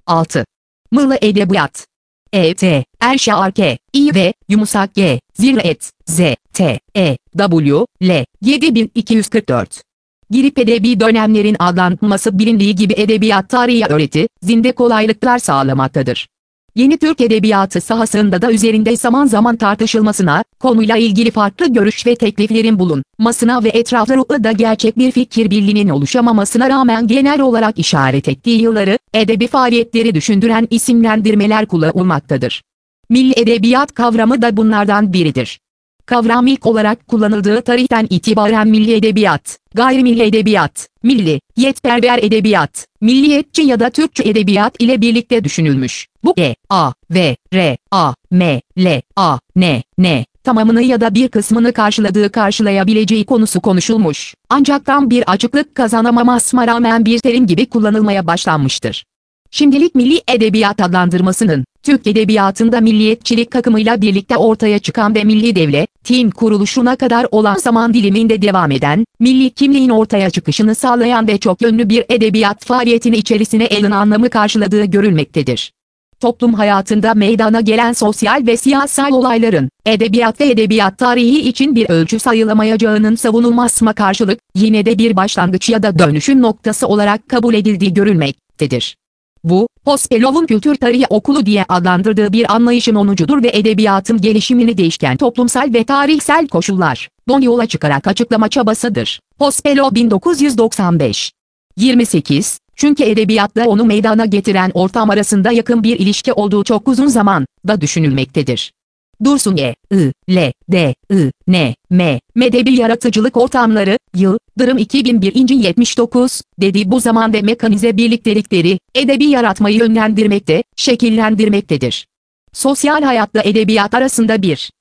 6. Mılı edebiyat. E.T. Erşarke, İ ve Yumuşak G. Ziraet, Z. T. E. W. L. 7244. Girip edebi dönemlerin adlanması bilindiği gibi edebiyat tarihi öğreti, zinde kolaylıklar sağlamaktadır. Yeni Türk edebiyatı sahasında da üzerinde zaman zaman tartışılmasına, konuyla ilgili farklı görüş ve tekliflerin bulunmasına ve etrafında da gerçek bir fikir birliğinin oluşamamasına rağmen genel olarak işaret ettiği yılları, edebi faaliyetleri düşündüren isimlendirmeler kullanılmaktadır. Milli edebiyat kavramı da bunlardan biridir. Kavram ilk olarak kullanıldığı tarihten itibaren milli edebiyat, gayrimilli edebiyat, milli, yetperver edebiyat, milliyetçi ya da Türkçe edebiyat ile birlikte düşünülmüş. Bu A, V, R, A, M, L, A, N, tamamını ya da bir kısmını karşılayabileceği konusu konuşulmuş. Ancak tam bir açıklık kazanamamasına rağmen bir terim gibi kullanılmaya başlanmıştır. Şimdilik milli edebiyat adlandırmasının, Türk edebiyatında milliyetçilik akımıyla birlikte ortaya çıkan ve milli devletin kuruluşuna kadar olan zaman diliminde devam eden, milli kimliğin ortaya çıkışını sağlayan ve çok yönlü bir edebiyat faaliyetini içerisine alan anlamı karşıladığı görülmektedir. Toplum hayatında meydana gelen sosyal ve siyasal olayların, edebiyat ve edebiyat tarihi için bir ölçü sayılamayacağının savunulmasına karşılık, yine de bir başlangıç ya da dönüşüm noktası olarak kabul edildiği görülmektedir. Bu, Pospelov'un kültür tarihi okulu diye adlandırdığı bir anlayışın onucudur ve edebiyatın gelişimini değişken toplumsal ve tarihsel koşullardan yola çıkarak açıklama çabasıdır. Pospelov 1995. 28, çünkü edebiyatla onu meydana getiren ortam arasında yakın bir ilişki olduğu çok uzun zaman da düşünülmektedir. Dursun L. D. N. M. Medebi yaratıcılık ortamları, Yıldırım 2001. 79, dediği bu zaman ve mekanize birliktelikleri, edebi yaratmayı yönlendirmekte, şekillendirmektedir. Sosyal hayatla edebiyat arasında bir